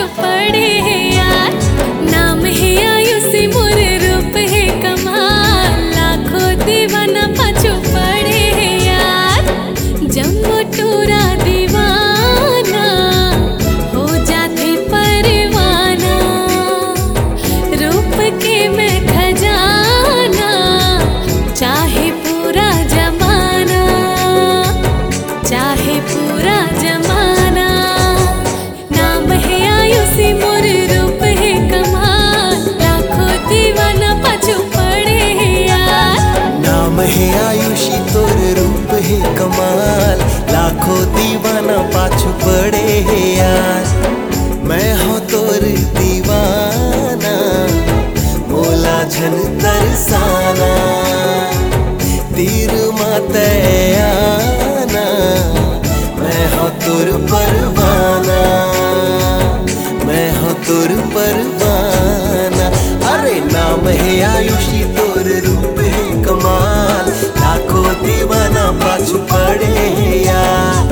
पड़े है यार। नाम है आयुषी मोर रूप है कमाल, लाखों दीवाना पाछू पड़े है यार। जम्मू टूरा दीवाना हो जाते परवाना, रूप के मैं खजाना चाहे पूरा जमाना, चाहे पूरा जमाना। नाम है आयुषी मोर रूप है कमाल, लाखों दीवाना पाछू पड़े है यार। नाम है आयुषी तोर रूप है कमाल, लाखों दीवाना पाछू पड़े है यार। मैं हो तोर दीवाना मोला झन तरसाना, तीर माते आना मैं हो तोर परवाना, मैं हो तोर परवाना। अरे नाम है आयुषी तोर रूप है कमाल, लाखों दीवाना पाछू पड़े हैं यार।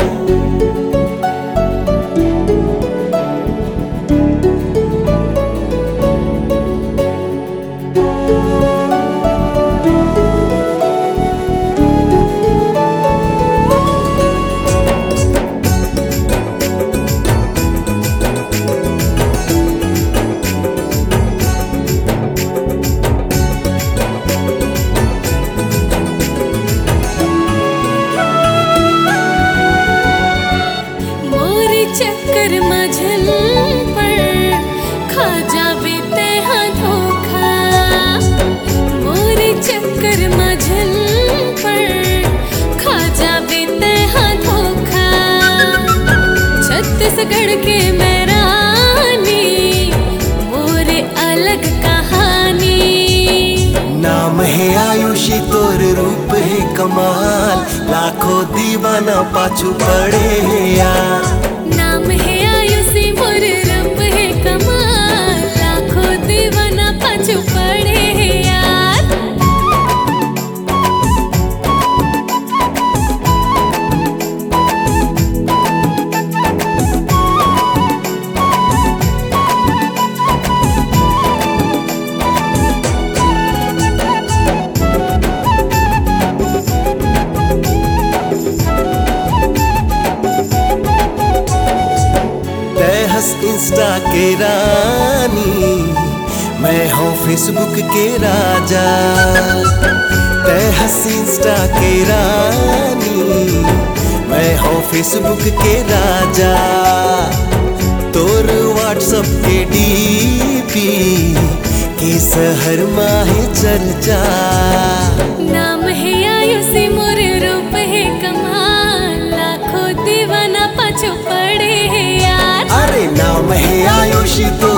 चक्कर मझल पर खा जावे तेहा धोखा, मोरे चक्कर मझल पर खा जावे तेहा धोखा। छत्तीसगढ़ के मैं रानी मोरे अलग कहानी। नाम है आयुषी तोर रूप है कमाल, लाखों दीवाना पाछू पड़े हैं यार। नाम है आयुषी मोर रूप है कमाल, लाखों दीवाना पाछू पड़े है यार। इंस्टा के रानी मैं हूँ फेसबुक के राजा, तय हंस इंस्टा के रानी मैं हूँ फेसबुक के राजा। तोर व्हाट्सएप के डीपी के शहर माहे चर्चा। नाम है आयुषी मोर रूप है कमाल, लाखों दीवाना पाछू पड़े है यार। अरे नाम है आयुषी तो